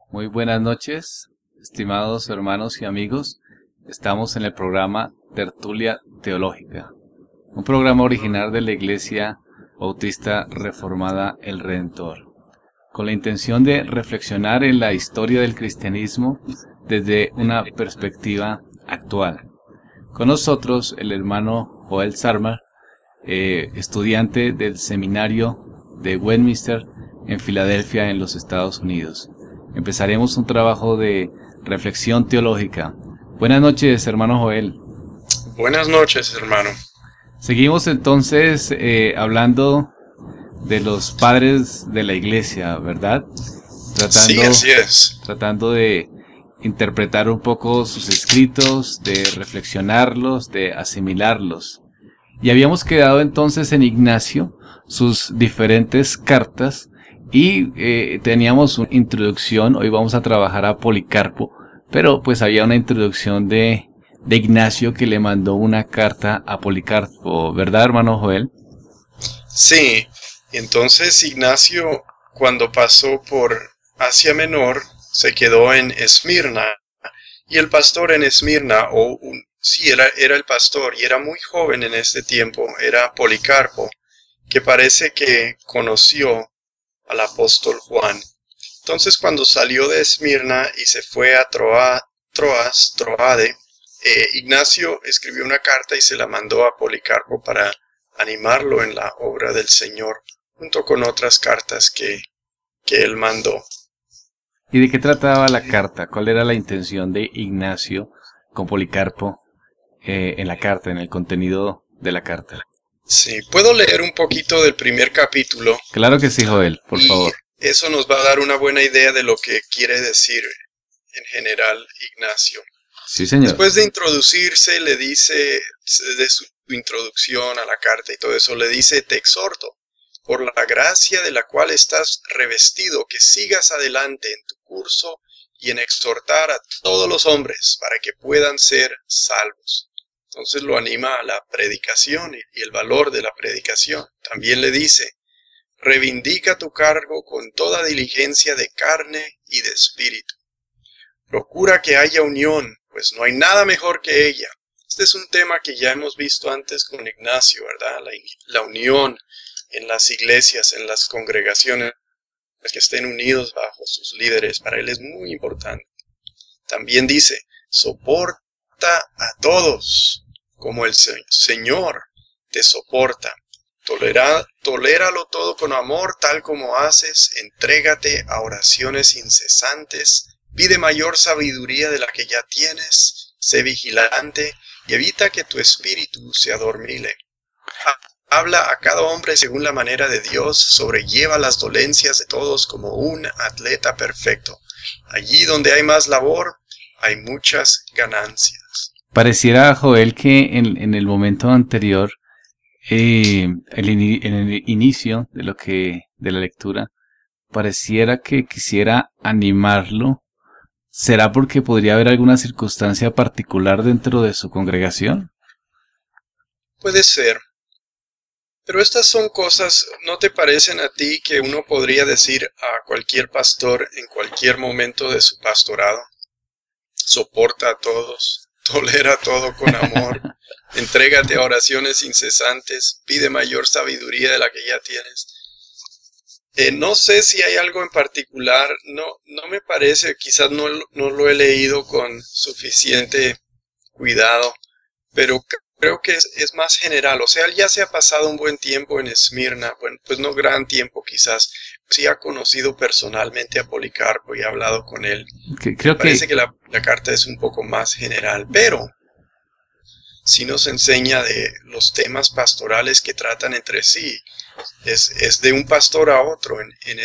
Muy buenas noches, estimados hermanos y amigos. Estamos en el programa Tertulia Teológica, un programa original de la Iglesia Bautista Reformada El Redentor, con la intención de reflexionar en la historia del cristianismo desde una perspectiva actual. Con nosotros el hermano Joel Sarmar, estudiante del seminario de Westminster en Filadelfia, en los Estados Unidos. Empezaremos un trabajo de reflexión teológica. Buenas noches, hermano Joel. Buenas noches, hermano. Seguimos entonces hablando de los padres de la iglesia, ¿verdad? Sí, así es. Tratando de interpretar un poco sus escritos, de reflexionarlos, de asimilarlos. Y habíamos quedado entonces en Ignacio, sus diferentes cartas, y teníamos una introducción. Hoy vamos a trabajar a Policarpo, pero pues había una introducción de Ignacio que le mandó una carta a Policarpo, ¿verdad, hermano Joel? Sí, entonces Ignacio, cuando pasó por Asia Menor, se quedó en Esmirna, y el pastor en Esmirna, era el pastor, y era muy joven en este tiempo, era Policarpo, que parece que conoció al apóstol Juan. Entonces, cuando salió de Esmirna y se fue a Troade, Ignacio escribió una carta y se la mandó a Policarpo para animarlo en la obra del Señor, junto con otras cartas que él mandó. ¿Y de qué trataba la carta? ¿Cuál era la intención de Ignacio con Policarpo en la carta, en el contenido de la carta? Sí, ¿puedo leer un poquito del primer capítulo? Claro que sí, Joel, por favor. Eso nos va a dar una buena idea de lo que quiere decir en general Ignacio. Sí, señor. Después de introducirse, le dice, de su introducción a la carta y todo eso, le dice: te exhorto, por la gracia de la cual estás revestido, que sigas adelante en tu curso y en exhortar a todos los hombres para que puedan ser salvos. Entonces lo anima a la predicación y el valor de la predicación. También le dice: reivindica tu cargo con toda diligencia de carne y de espíritu. Procura que haya unión, pues no hay nada mejor que ella. Este es un tema que ya hemos visto antes con Ignacio, ¿verdad? La unión en las iglesias, en las congregaciones, que estén unidos bajo sus líderes. Para él es muy importante. También dice: soporta a todos, como el Señor te soporta. Toléralo todo con amor, tal como haces. Entrégate a oraciones incesantes. Pide mayor sabiduría de la que ya tienes. Sé vigilante y evita que tu espíritu se adormile. Habla a cada hombre según la manera de Dios. Sobrelleva las dolencias de todos como un atleta perfecto. Allí donde hay más labor, hay muchas ganancias. Pareciera, Joel, que en el momento anterior, en el inicio de la lectura, pareciera que quisiera animarlo. ¿Será porque podría haber alguna circunstancia particular dentro de su congregación? Puede ser. Pero estas son cosas, ¿no te parecen a ti que uno podría decir a cualquier pastor en cualquier momento de su pastorado? Soporta a todos, tolera todo con amor, entrégate a oraciones incesantes, pide mayor sabiduría de la que ya tienes. No sé si hay algo en particular, no me parece, quizás no lo he leído con suficiente cuidado, pero creo que es más general. O sea, él ya se ha pasado un buen tiempo en Esmirna, bueno, pues no gran tiempo quizás, sí ha conocido personalmente a Policarpo y ha hablado con él. Parece que la carta es un poco más general, pero sí nos enseña de los temas pastorales que tratan entre sí. Es de un pastor a otro en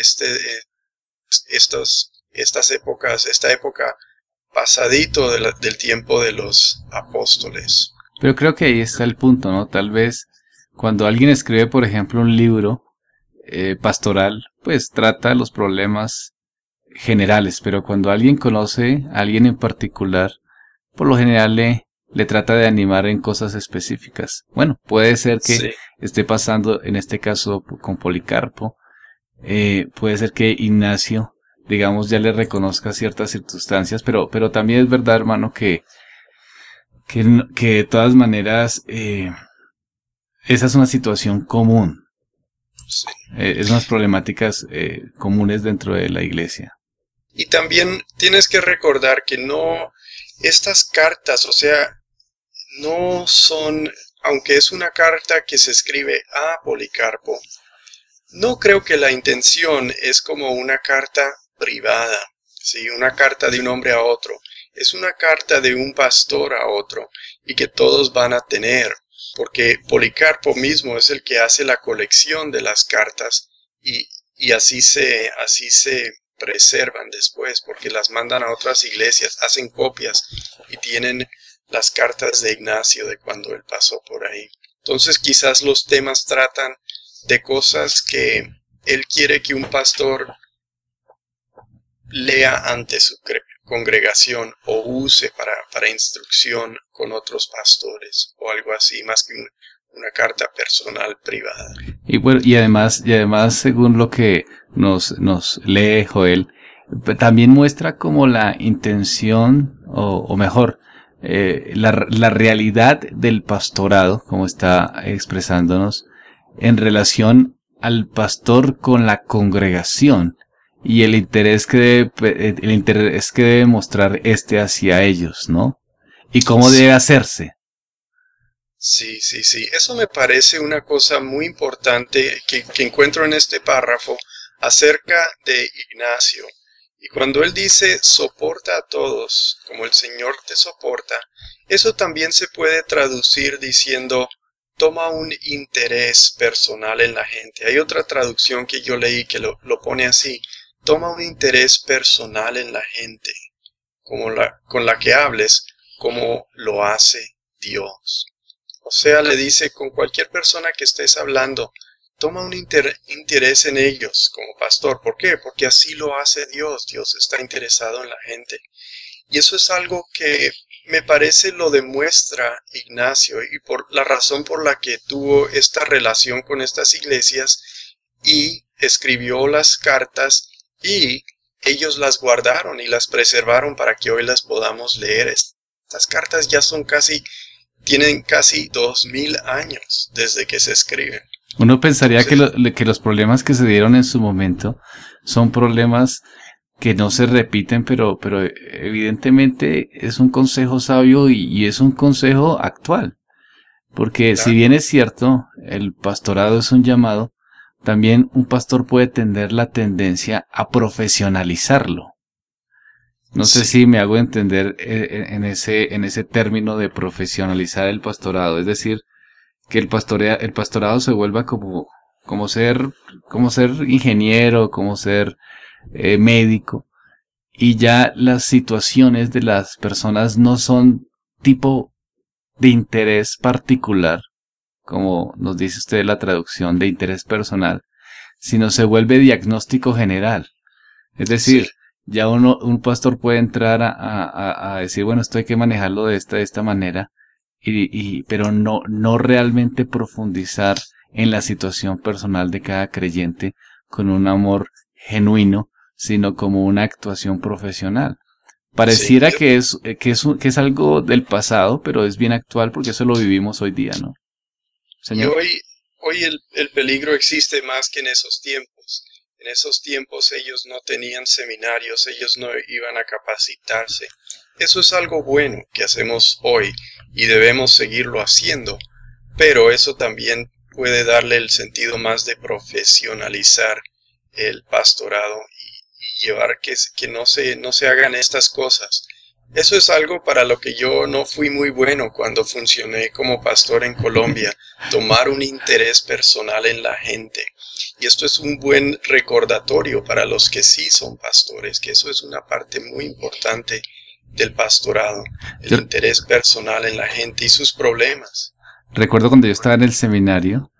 estas épocas, esta época pasadito del tiempo de los apóstoles. Pero creo que ahí está el punto, ¿no? Tal vez cuando alguien escribe, por ejemplo, un libro pastoral, pues trata los problemas generales, pero cuando alguien conoce a alguien en particular, por lo general le trata de animar en cosas específicas. Bueno, puede ser que Sí. esté pasando, en este caso con Policarpo, puede ser que Ignacio digamos, ya le reconozca ciertas circunstancias, pero también es verdad, hermano, que de todas maneras esa es una situación común, Sí. es unas problemáticas comunes dentro de la iglesia. Y también tienes que recordar que no, estas cartas, o sea, no son, aunque es una carta que se escribe a Policarpo, no creo que la intención es como una carta privada, ¿sí? Una carta de un hombre a otro. Es una carta de un pastor a otro y que todos van a tener, porque Policarpo mismo es el que hace la colección de las cartas y así se preservan después, porque las mandan a otras iglesias, hacen copias y tienen las cartas de Ignacio de cuando él pasó por ahí. Entonces quizás los temas tratan de cosas que él quiere que un pastor lea ante su congregación o use para instrucción con otros pastores o algo así, más que una carta personal privada. Y bueno, y además según lo que nos lee Joel, también muestra como la intención, o mejor, la realidad del pastorado, como está expresándonos, en relación al pastor con la congregación y el interés que debe mostrar hacia ellos, ¿no? Y cómo debe hacerse. Sí. Eso me parece una cosa muy importante que encuentro en este párrafo acerca de Ignacio. Y cuando él dice soporta a todos como el Señor te soporta, eso también se puede traducir diciendo toma un interés personal en la gente. Hay otra traducción que yo leí que lo pone así: toma un interés personal en la gente, con la que hables, como lo hace Dios. O sea, le dice, con cualquier persona que estés hablando, toma un interés en ellos como pastor. ¿Por qué? Porque así lo hace Dios. Dios está interesado en la gente. Y eso es algo que me parece lo demuestra Ignacio, y por la razón por la que tuvo esta relación con estas iglesias y escribió las cartas y ellos las guardaron y las preservaron para que hoy las podamos leer. Estas cartas ya tienen casi 2000 años desde que se escriben. Uno pensaría que los problemas que se dieron en su momento son problemas que no se repiten, pero evidentemente es un consejo sabio y es un consejo actual. Porque Claro. Si bien es cierto, el pastorado es un llamado, también un pastor puede tener la tendencia a profesionalizarlo. No sé si me hago entender en ese término de profesionalizar el pastorado, es decir, que el pastorado se vuelva como ser ingeniero, como ser médico, y ya las situaciones de las personas no son tipo de interés particular, como nos dice usted la traducción de interés personal, sino se vuelve diagnóstico general. Es decir, ya un pastor puede entrar a decir, bueno, esto hay que manejarlo de esta manera, pero no realmente profundizar en la situación personal de cada creyente con un amor genuino, sino como una actuación profesional. Pareciera que es algo del pasado, pero es bien actual porque eso lo vivimos hoy día, ¿no? Señor. Y hoy el peligro existe más que en esos tiempos. En esos tiempos ellos no tenían seminarios, ellos no iban a capacitarse. Eso es algo bueno que hacemos hoy y debemos seguirlo haciendo, pero eso también puede darle el sentido más de profesionalizar el pastorado y llevar que no se hagan estas cosas. Eso es algo para lo que yo no fui muy bueno cuando funcioné como pastor en Colombia, tomar un interés personal en la gente. Y esto es un buen recordatorio para los que sí son pastores, que eso es una parte muy importante del pastorado, el interés personal en la gente y sus problemas. Recuerdo cuando yo estaba en el seminario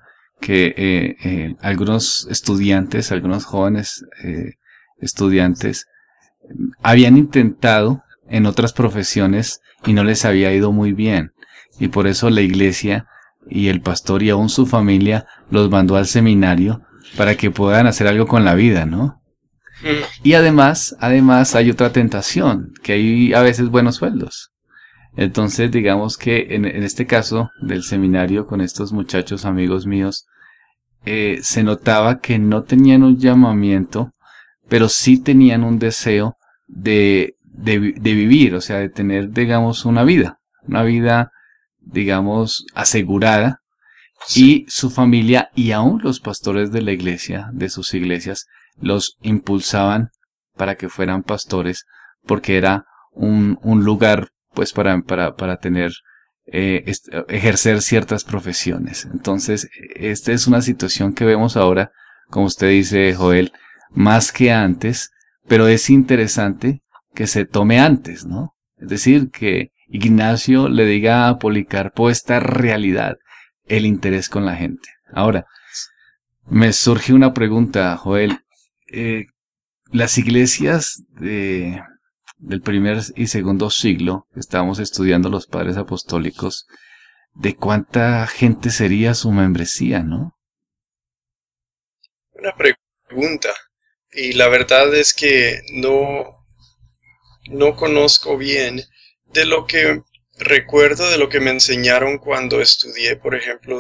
que algunos estudiantes, algunos jóvenes estudiantes, habían intentado en otras profesiones y no les había ido muy bien. Y por eso la iglesia y el pastor y aún su familia los mandó al seminario para que puedan hacer algo con la vida, ¿no? Y además hay otra tentación, que hay a veces buenos sueldos. Entonces, digamos que en este caso del seminario con estos muchachos amigos míos, se notaba que no tenían un llamamiento, pero sí tenían un deseo de vivir, o sea, de tener, digamos, una vida, digamos, asegurada. Sí. Y su familia y aún los pastores de la iglesia, de sus iglesias, los impulsaban para que fueran pastores, porque era un lugar, pues, para tener, ejercer ciertas profesiones. Entonces, esta es una situación que vemos ahora, como usted dice, Joel, más que antes, pero es interesante que se tome antes, ¿no? Es decir, que Ignacio le diga a Policarpo esta realidad, el interés con la gente. Ahora, me surge una pregunta, Joel. Las iglesias del primer y segundo siglo, que estábamos estudiando los padres apostólicos, ¿de cuánta gente sería su membresía, no? Una pregunta. Y la verdad es que no conozco bien. De lo que recuerdo, de lo que me enseñaron cuando estudié, por ejemplo,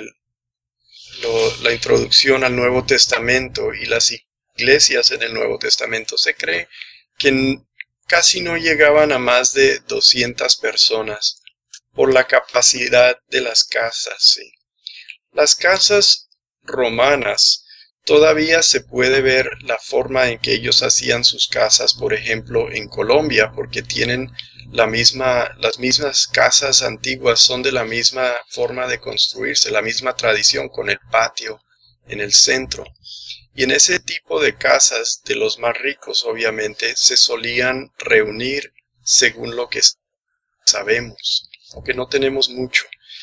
la introducción al Nuevo Testamento y las iglesias en el Nuevo Testamento, se cree que casi no llegaban a más de 200 personas por la capacidad de las casas. ¿Sí? Las casas romanas, todavía se puede ver la forma en que ellos hacían sus casas, por ejemplo, en Colombia, porque tienen las mismas casas antiguas son de la misma forma de construirse, la misma tradición, con el patio en el centro. Y en ese tipo de casas, de los más ricos, obviamente, se solían reunir según lo que sabemos, aunque no tenemos mucho.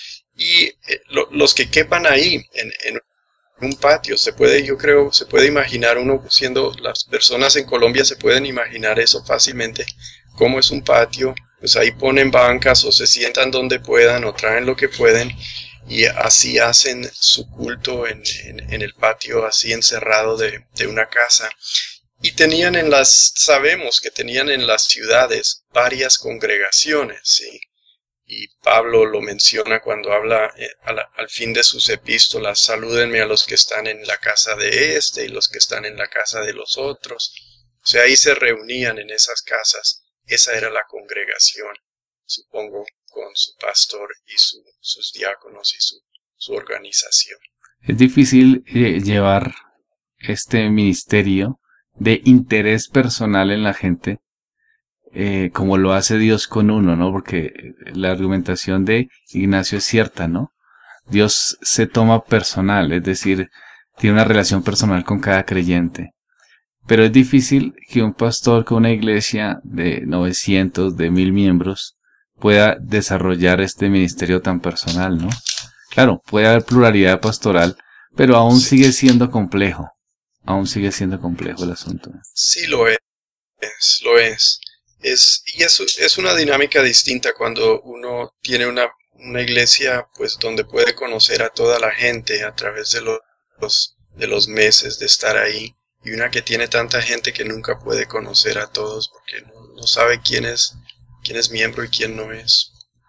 Y los que quepan ahí, en un patio, yo creo, se puede imaginar, uno siendo las personas en Colombia se pueden imaginar eso fácilmente, cómo es un patio, pues ahí ponen bancas o se sientan donde puedan o traen lo que pueden y así hacen su culto en el patio, así encerrado de una casa. Y sabemos que tenían en las ciudades varias congregaciones, ¿sí? Y Pablo lo menciona cuando habla al fin de sus epístolas: salúdenme a los que están en la casa de este y los que están en la casa de los otros. O sea, ahí se reunían en esas casas. Esa era la congregación, supongo, con su pastor y sus diáconos y su organización. Es difícil llevar este ministerio de interés personal en la gente, como lo hace Dios con uno, ¿no? Porque la argumentación de Ignacio es cierta, ¿no? Dios se toma personal, es decir, tiene una relación personal con cada creyente. Pero es difícil que un pastor con una iglesia de 900, de 1000 miembros pueda desarrollar este ministerio tan personal, ¿no? Claro, puede haber pluralidad pastoral, pero aún sigue siendo complejo. Aún sigue siendo complejo el asunto. Sí, lo es, lo es. Y eso es una dinámica distinta cuando uno tiene una iglesia, pues, donde puede conocer a toda la gente a través de los meses de estar ahí, y una que tiene tanta gente que nunca puede conocer a todos porque no sabe quién es miembro y quién no es.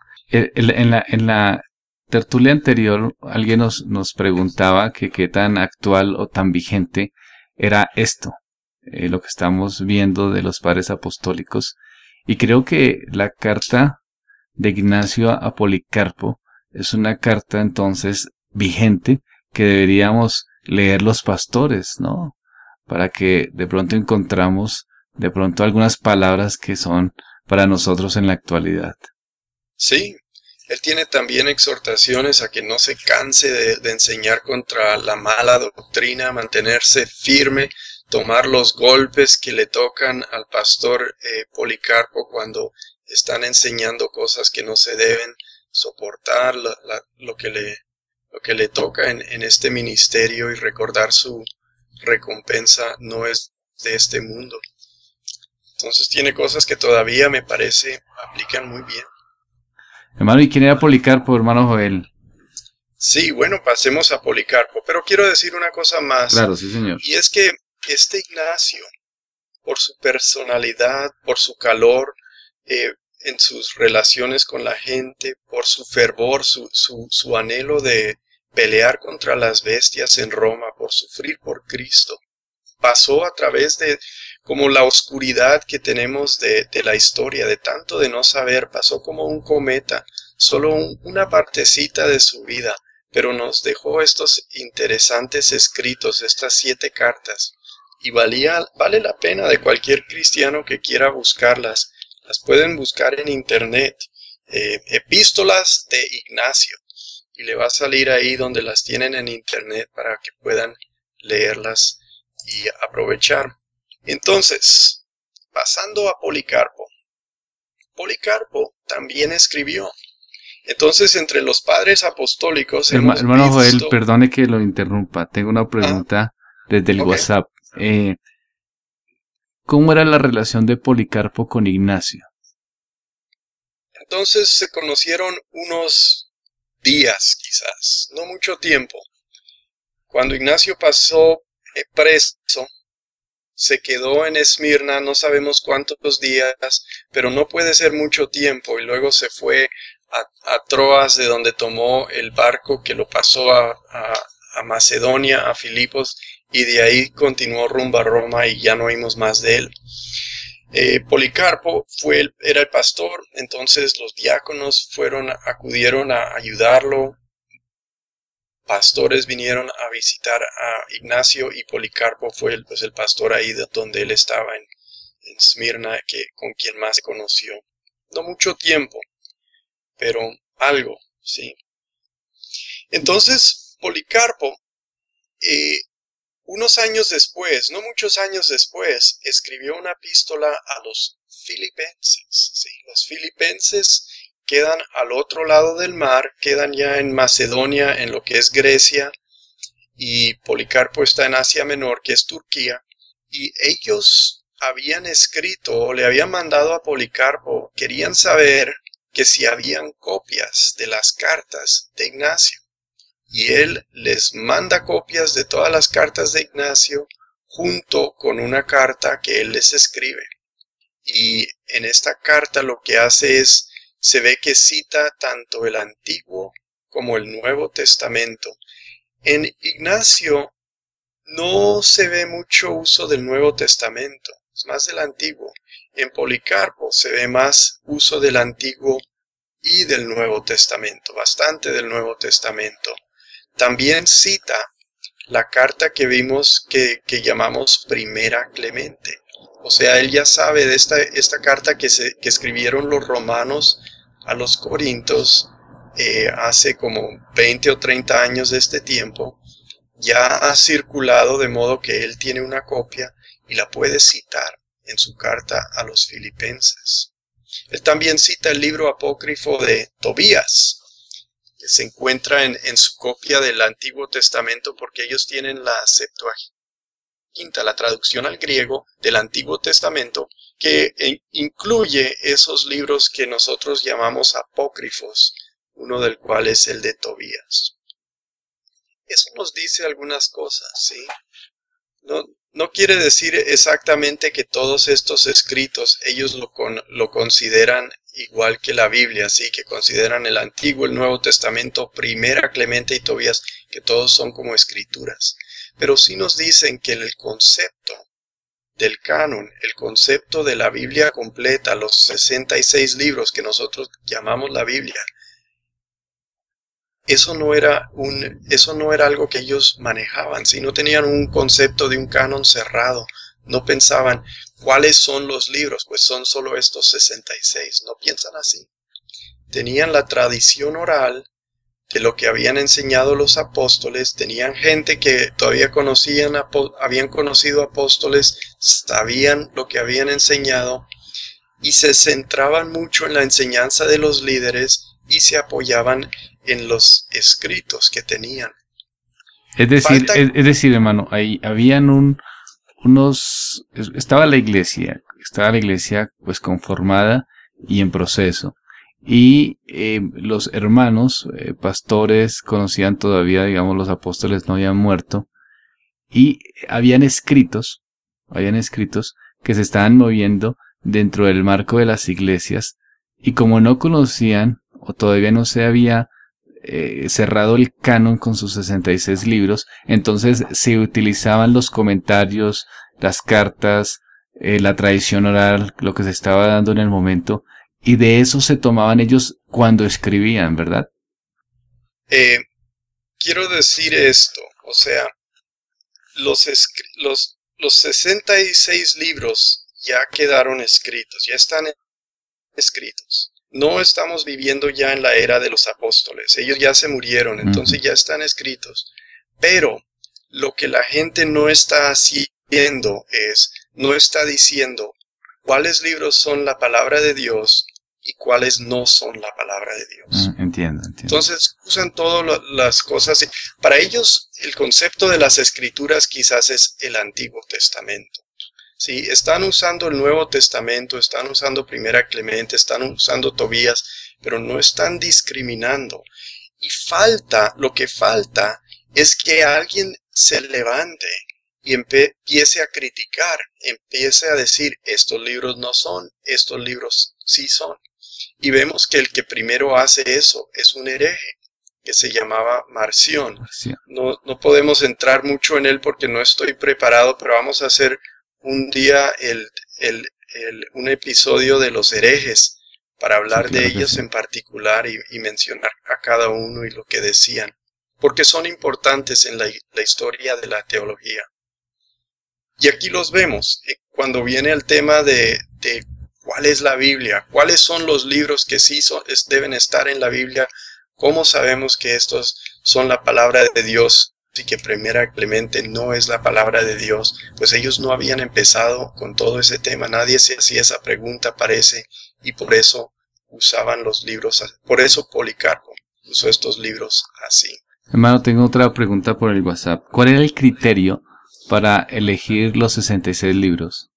En la tertulia anterior, alguien nos preguntaba que qué tan actual o tan vigente era esto, lo que estamos viendo de los padres apostólicos. Y creo que la carta de Ignacio a Policarpo es una carta entonces vigente que deberíamos leer los pastores, ¿no? Para que de pronto encontramos de pronto algunas palabras que son para nosotros en la actualidad. Sí, él tiene también exhortaciones a que no se canse de enseñar contra la mala doctrina, mantenerse firme, tomar los golpes que le tocan al pastor Policarpo cuando están enseñando cosas que no se deben, soportar lo que le toca en este ministerio y recordar su recompensa no es de este mundo. Entonces tiene cosas que todavía me parece aplican muy bien. Hermano, ¿y quién era Policarpo, hermano Joel? Sí, bueno, pasemos a Policarpo, pero quiero decir una cosa más. Claro, sí, señor. Y es que este Ignacio por su personalidad, por su calor en sus relaciones con la gente, por su fervor, su anhelo de pelear contra las bestias en Roma, por sufrir por Cristo. Pasó a través de como la oscuridad que tenemos de la historia, de tanto de no saber, pasó como un cometa, solo una partecita de su vida, pero nos dejó estos interesantes escritos, estas 7 cartas, y vale la pena de cualquier cristiano que quiera buscarlas. Las pueden buscar en internet, epístolas de Ignacio, y le va a salir ahí donde las tienen en internet para que puedan leerlas y aprovechar. Entonces, pasando a Policarpo. Policarpo también escribió. Entonces, entre los padres apostólicos hermano Joel, perdone que lo interrumpa. Tengo una pregunta desde el WhatsApp. ¿Cómo era la relación de Policarpo con Ignacio? Entonces se conocieron unos días, quizás, no mucho tiempo. Cuando Ignacio pasó preso, se quedó en Esmirna, no sabemos cuántos días, pero no puede ser mucho tiempo, y luego se fue a Troas, de donde tomó el barco que lo pasó a Macedonia, a Filipos, y de ahí continuó rumbo a Roma y ya no oímos más de él. Policarpo era el pastor, entonces los diáconos acudieron a ayudarlo. Pastores vinieron a visitar a Ignacio y Policarpo fue el pastor ahí donde él estaba en Esmirna, con quien más se conoció. No mucho tiempo, pero algo, sí. Entonces Policarpo, unos años después, no muchos años después, escribió una epístola a los filipenses. ¿Sí? Los filipenses quedan al otro lado del mar, quedan ya en Macedonia, en lo que es Grecia, y Policarpo está en Asia Menor, que es Turquía, y ellos habían escrito, o le habían mandado a Policarpo, querían saber que si habían copias de las cartas de Ignacio. Y él les manda copias de todas las cartas de Ignacio junto con una carta que él les escribe. Y en esta carta lo que hace es, se ve que cita tanto el Antiguo como el Nuevo Testamento. En Ignacio no se ve mucho uso del Nuevo Testamento, es más del Antiguo. En Policarpo se ve más uso del Antiguo y del Nuevo Testamento, bastante del Nuevo Testamento. También cita la carta que vimos que llamamos Primera Clemente. O sea, él ya sabe de esta carta que escribieron los romanos a los corintios hace como 20 o 30 años de este tiempo. Ya ha circulado de modo que él tiene una copia y la puede citar en su carta a los filipenses. Él también cita el libro apócrifo de Tobías, que se encuentra en su copia del Antiguo Testamento, porque ellos tienen la Septuaginta, la traducción al griego del Antiguo Testamento, que incluye esos libros que nosotros llamamos apócrifos, uno del cual es el de Tobías. Eso nos dice algunas cosas, ¿sí? No quiere decir exactamente que todos estos escritos ellos lo consideran igual que la Biblia, sí, que consideran el Antiguo, el Nuevo Testamento, Primera Clemente y Tobías, que todos son como escrituras. Pero sí nos dicen que el concepto del canon, el concepto de la Biblia completa, los 66 libros que nosotros llamamos la Biblia, eso no era algo que ellos manejaban, ¿sí? No tenían un concepto de un canon cerrado, no pensaban cuáles son los libros, pues son solo estos 66, no piensan así. Tenían la tradición oral de lo que habían enseñado los apóstoles, tenían gente que todavía habían conocido apóstoles, sabían lo que habían enseñado y se centraban mucho en la enseñanza de los líderes y se apoyaban en los escritos que tenían. Es decir, hermano, ahí habían estaba la iglesia pues conformada y en proceso. Y los hermanos, pastores, conocían todavía, digamos, los apóstoles no habían muerto. Y habían escritos que se estaban moviendo dentro del marco de las iglesias, y como no conocían o todavía no se había cerrado el canon con sus 66 libros, entonces se utilizaban los comentarios, las cartas, la tradición oral, lo que se estaba dando en el momento, y de eso se tomaban ellos cuando escribían, ¿verdad? Quiero decir esto, o sea, los 66 libros ya quedaron escritos, ya están escritos. No estamos viviendo ya en la era de los apóstoles, ellos ya se murieron, entonces ya están escritos. Pero lo que la gente no está haciendo es, no está diciendo cuáles libros son la palabra de Dios y cuáles no son la palabra de Dios. Entiendo. Entonces usan todas las cosas. Para ellos el concepto de las escrituras quizás es el Antiguo Testamento. Sí, están usando el Nuevo Testamento, están usando Primera Clemente, están usando Tobías, pero no están discriminando. Y lo que falta es que alguien se levante y empiece a criticar, empiece a decir, estos libros no son, estos libros sí son. Y vemos que el que primero hace eso es un hereje, que se llamaba Marción. No podemos entrar mucho en él porque no estoy preparado, pero vamos a hacer un día un episodio de los herejes para hablar de ellos en particular y mencionar a cada uno y lo que decían, porque son importantes en la historia de la teología. Y aquí los vemos, cuando viene el tema de cuál es la Biblia, cuáles son los libros que sí deben estar en la Biblia, cómo sabemos que estos son la palabra de Dios y que Primera Clemente no es la palabra de Dios. Pues ellos no habían empezado con todo ese tema, nadie se hacía esa pregunta, parece, y por eso usaban los libros, por eso Policarpo usó estos libros así. Hermano, tengo otra pregunta por el WhatsApp. ¿Cuál era el criterio para elegir los 66 libros?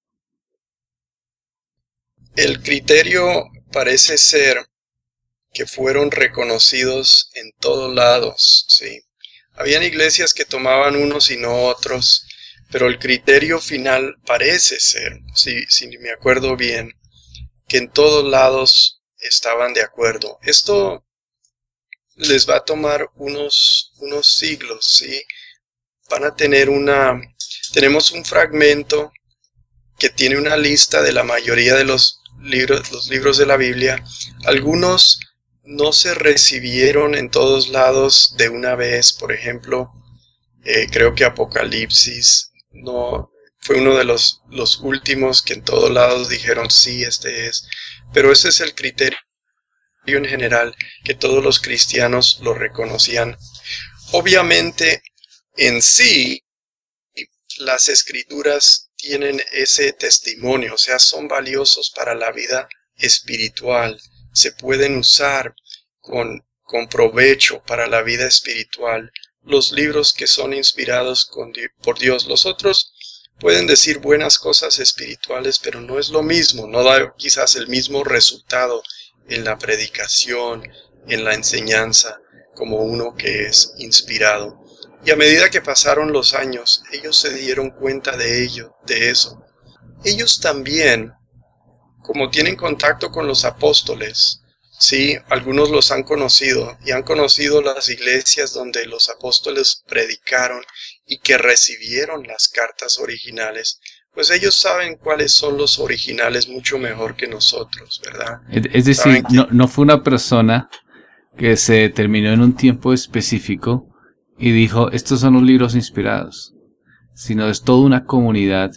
El criterio parece ser que fueron reconocidos en todos lados, sí. Habían iglesias que tomaban unos y no otros, pero el criterio final parece ser, si me acuerdo bien, que en todos lados estaban de acuerdo. Esto les va a tomar unos siglos, ¿sí? Van a tener tenemos un fragmento que tiene una lista de la mayoría de los libros de la Biblia. Algunos no se recibieron en todos lados de una vez. Por ejemplo, creo que Apocalipsis no fue uno de los últimos que en todos lados dijeron sí, este es. Pero ese es el criterio en general, que todos los cristianos lo reconocían. Obviamente, en sí, las escrituras tienen ese testimonio, o sea, son valiosos para la vida espiritual, se pueden usar con provecho para la vida espiritual. Los libros que son inspirados por Dios, los otros pueden decir buenas cosas espirituales, pero no es lo mismo, no da quizás el mismo resultado en la predicación, en la enseñanza, como uno que es inspirado. Y a medida que pasaron los años, ellos se dieron cuenta de eso. Ellos también, como tienen contacto con los apóstoles, sí, algunos los han conocido y han conocido las iglesias donde los apóstoles predicaron y que recibieron las cartas originales, pues ellos saben cuáles son los originales mucho mejor que nosotros, ¿verdad? Es decir, no fue una persona que se determinó en un tiempo específico y dijo, estos son los libros inspirados, sino es toda una comunidad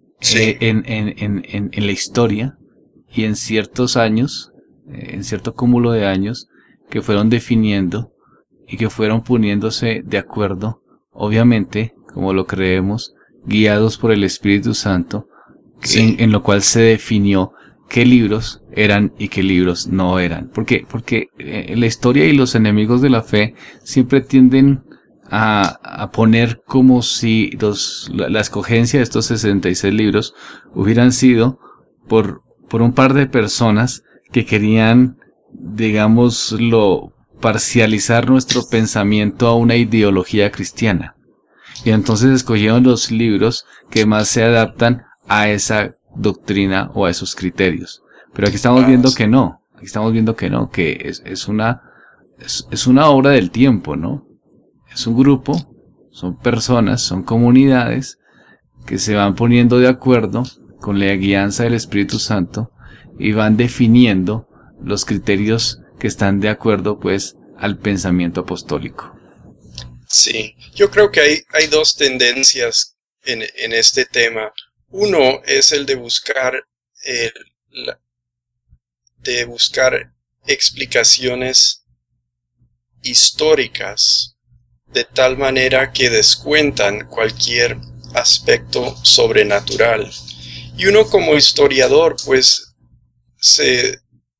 en la historia y en ciertos años, en cierto cúmulo de años, que fueron definiendo y que fueron poniéndose de acuerdo, obviamente, como lo creemos, guiados por el Espíritu Santo, en lo cual se definió qué libros eran y qué libros no eran. Porque la historia y los enemigos de la fe siempre tienden a poner como si la escogencia de estos 66 libros hubieran sido por un par de personas que querían, digámoslo, parcializar nuestro pensamiento a una ideología cristiana. Y entonces escogieron los libros que más se adaptan a esa doctrina o a esos criterios. Pero aquí estamos viendo que no. Aquí estamos viendo que no, que es una obra del tiempo, ¿no? Es un grupo, son personas, son comunidades que se van poniendo de acuerdo con la guianza del Espíritu Santo y van definiendo los criterios que están de acuerdo, pues, al pensamiento apostólico. Sí, yo creo que hay dos tendencias en este tema. Uno es el de buscar explicaciones históricas de tal manera que descuentan cualquier aspecto sobrenatural. Y uno como historiador, pues, se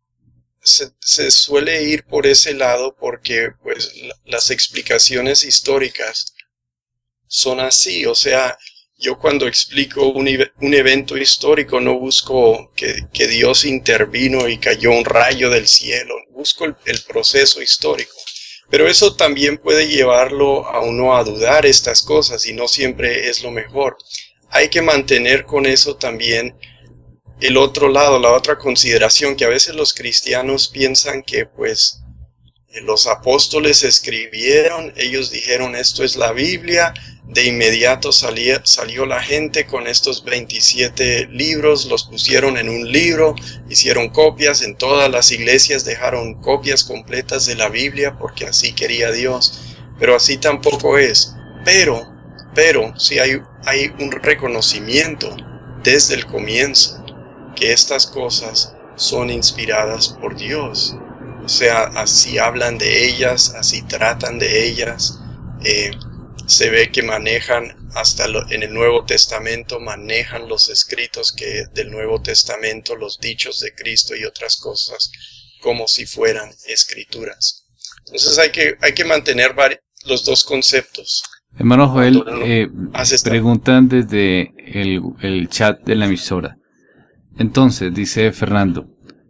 suele ir por ese lado porque, pues, las explicaciones históricas son así. O sea, yo cuando explico un evento histórico no busco que Dios intervino y cayó un rayo del cielo. Busco el proceso histórico. Pero eso también puede llevarlo a uno a dudar estas cosas y no siempre es lo mejor. Hay que mantener con eso también el otro lado, la otra consideración, que a veces los cristianos piensan que pues los apóstoles escribieron, ellos dijeron esto es la Biblia, de inmediato salió la gente con estos 27 libros, los pusieron en un libro, hicieron copias, en todas las iglesias dejaron copias completas de la Biblia porque así quería Dios, pero así tampoco es. Pero sí hay un reconocimiento desde el comienzo que estas cosas son inspiradas por Dios. O sea, así hablan de ellas, así tratan de ellas. Se ve que manejan en el Nuevo Testamento, manejan los escritos del Nuevo Testamento, los dichos de Cristo y otras cosas, como si fueran escrituras. Entonces hay que mantener los dos conceptos. Hermano Joel, preguntan desde el chat de la emisora. Entonces, dice Fernando,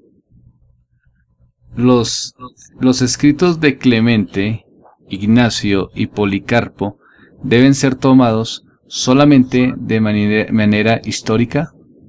los escritos de Clemente, Ignacio y Policarpo deben ser tomados solamente de manera histórica.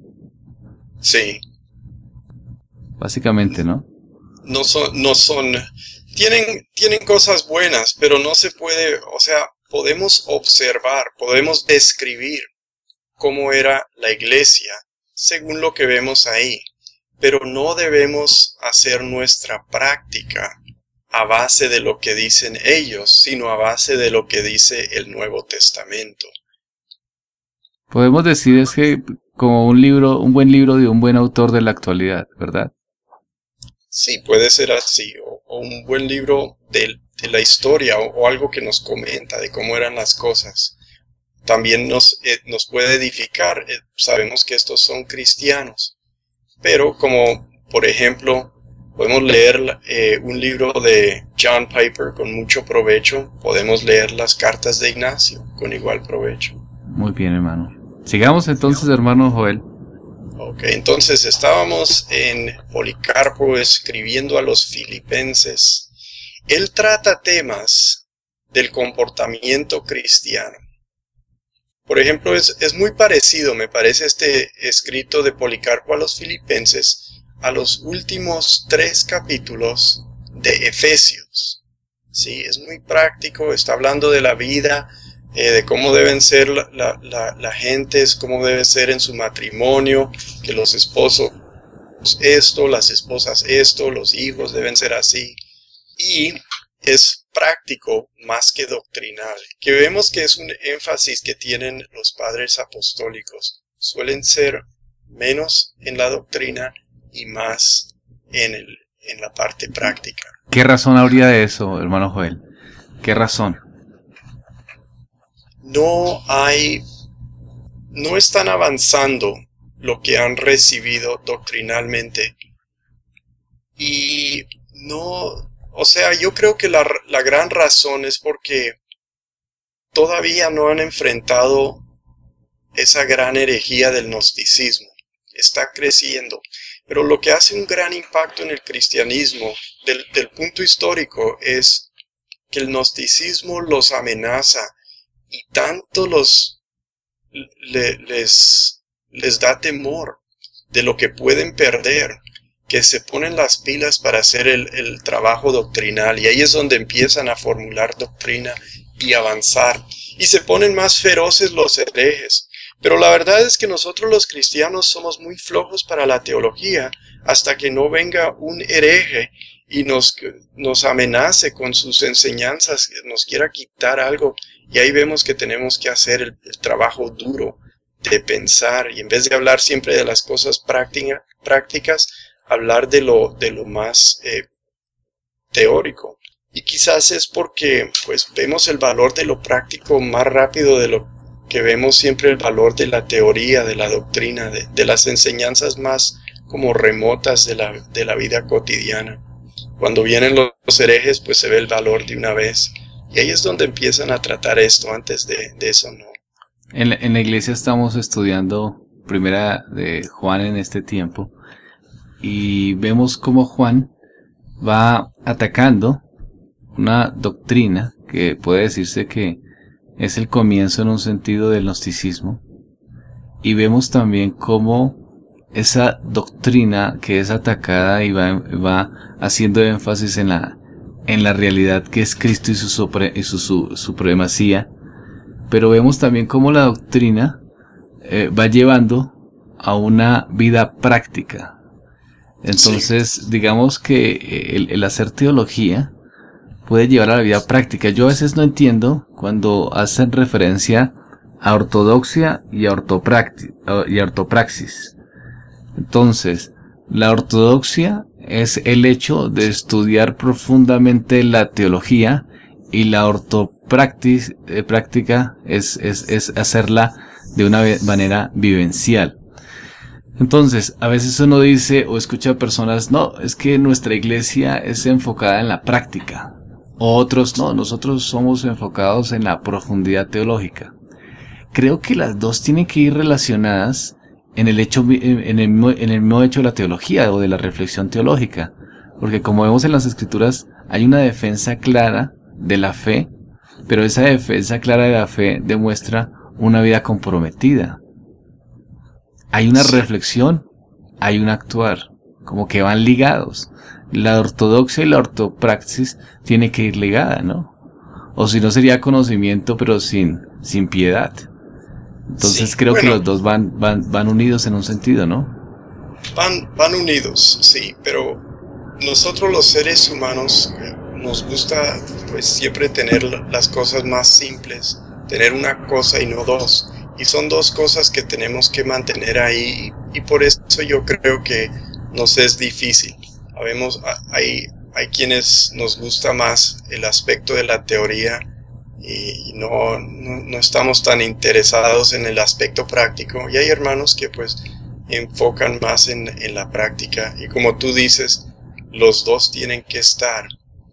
Sí. Básicamente, ¿no? No son, tienen cosas buenas, pero no se puede, o sea, podemos observar, podemos describir cómo era la iglesia según lo que vemos ahí, pero no debemos hacer nuestra práctica a base de lo que dicen ellos, sino a base de lo que dice el Nuevo Testamento. Podemos decir es que como un buen libro de un buen autor de la actualidad, ¿verdad? Sí, puede ser así, o un buen libro de la historia, o algo que nos comenta de cómo eran las cosas. También nos puede edificar. Sabemos que estos son cristianos, pero como por ejemplo podemos leer un libro de John Piper con mucho provecho, podemos leer las cartas de Ignacio con igual provecho. Muy bien, hermano. Sigamos entonces, hermano Joel. Ok, entonces estábamos en Policarpo escribiendo a los filipenses. Él trata temas del comportamiento cristiano. Por ejemplo, es muy parecido, me parece, este escrito de Policarpo a los filipenses a los últimos 3 capítulos de Efesios. Sí, es muy práctico, está hablando de la vida, de cómo deben ser la gente, cómo debe ser en su matrimonio, que los esposos esto, las esposas esto, los hijos deben ser así. Y es práctico más que doctrinal, que vemos que es un énfasis que tienen los padres apostólicos. Suelen ser menos en la doctrina y más en la parte práctica. ¿Qué razón habría de eso, hermano Joel? ¿Qué razón? No están avanzando lo que han recibido doctrinalmente. Y o sea, yo creo que la gran razón es porque todavía no han enfrentado esa gran herejía del gnosticismo. Está creciendo. Pero lo que hace un gran impacto en el cristianismo, del punto histórico, es que el gnosticismo los amenaza y tanto les da temor de lo que pueden perder, que se ponen las pilas para hacer el trabajo doctrinal, y ahí es donde empiezan a formular doctrina y avanzar, y se ponen más feroces los herejes. Pero la verdad es que nosotros los cristianos somos muy flojos para la teología hasta que no venga un hereje y nos amenace con sus enseñanzas, nos quiera quitar algo, y ahí vemos que tenemos que hacer el trabajo duro de pensar, y en vez de hablar siempre de las cosas prácticas, hablar de lo más teórico. Y quizás es porque pues vemos el valor de lo práctico más rápido de lo que vemos siempre el valor de la teoría, de la doctrina, de las enseñanzas más como remotas de la vida cotidiana. Cuando vienen los herejes, pues se ve el valor de una vez. Y ahí es donde empiezan a tratar esto, antes de eso no. En la iglesia estamos estudiando Primera de Juan en este tiempo, y vemos cómo Juan va atacando una doctrina que puede decirse que es el comienzo en un sentido del gnosticismo, y vemos también cómo esa doctrina que es atacada y va haciendo énfasis en la realidad que es Cristo y su supremacía, pero vemos también cómo la doctrina va llevando a una vida práctica. Entonces, digamos que el hacer teología puede llevar a la vida práctica. Yo a veces no entiendo cuando hacen referencia a ortodoxia y a ortopraxis. Entonces, la ortodoxia es el hecho de estudiar profundamente la teología, y la práctica es hacerla de una manera vivencial. Entonces, a veces uno dice o escucha a personas, no, es que nuestra iglesia es enfocada en la práctica. O otros, no, nosotros somos enfocados en la profundidad teológica. Creo que las dos tienen que ir relacionadas en el mismo hecho de la teología o de la reflexión teológica. Porque como vemos en las Escrituras, hay una defensa clara de la fe, pero esa defensa clara de la fe demuestra una vida comprometida. Hay una reflexión, hay un actuar, como que van ligados. La ortodoxia y la ortopraxis tiene que ir ligada, ¿no? O si no sería conocimiento, pero sin piedad. Entonces sí, creo que los dos van unidos en un sentido, ¿no? Van unidos, sí, pero nosotros los seres humanos nos gusta pues siempre tener las cosas más simples, tener una cosa y no dos. Y son dos cosas que tenemos que mantener ahí, y por eso yo creo que nos es difícil. Hay quienes nos gusta más el aspecto de la teoría y no estamos tan interesados en el aspecto práctico. Y hay hermanos que pues enfocan más en la práctica. Y como tú dices, los dos tienen que estar.